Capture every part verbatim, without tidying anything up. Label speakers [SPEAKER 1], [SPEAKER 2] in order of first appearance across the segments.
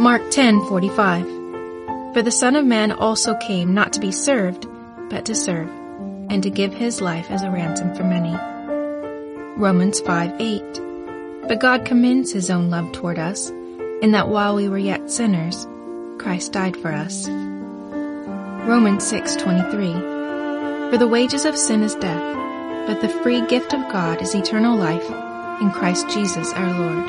[SPEAKER 1] Mark ten forty-five. For the Son of Man also came not to be served, but to serve, and to give his life as a ransom for many. Romans five eight. But God commends his own love toward us, in that while we were yet sinners, Christ died for us. Romans six twenty-three. For the wages of sin is death, but the free gift of God is eternal life in Christ Jesus our Lord.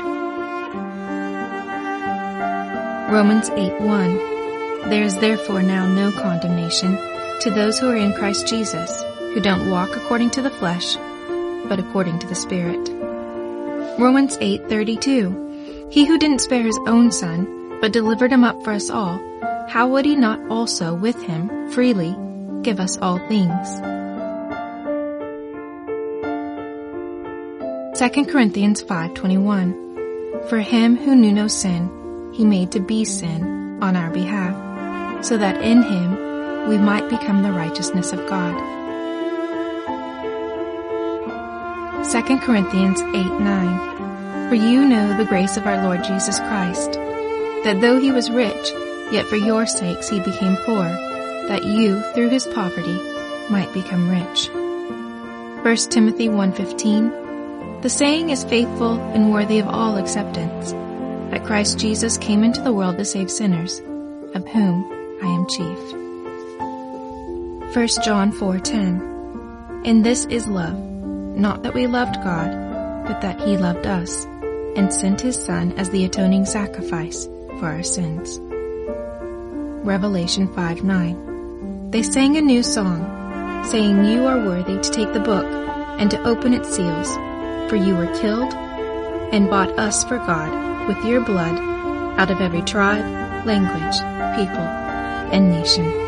[SPEAKER 1] Romans eight one. There is therefore now no condemnation to those who are in Christ Jesus, who don't walk according to the flesh, but according to the Spirit. Romans eight thirty-two. He who didn't spare his own Son, but delivered him up for us all, how would he not also with him freely give us all things? Second Corinthians five twenty-one. For him who knew no sin, he made to be sin on our behalf, so that in him we might become the righteousness of God. Second Corinthians eight nine. For you know the grace of our Lord Jesus Christ, that though he was rich, yet for your sakes he became poor, that you, through his poverty, might become rich. First Timothy one fifteen. The saying is faithful and worthy of all acceptance, that Christ Jesus came into the world to save sinners, of whom I am chief. First John four ten. And this is love, not that we loved God, but that he loved us, and sent his Son as the atoning sacrifice for our sins. Revelation five nine. They sang a new song, saying, You are worthy to take the book and to open its seals, for you were killed and bought us for God with your blood out of every tribe, language, people, and nation.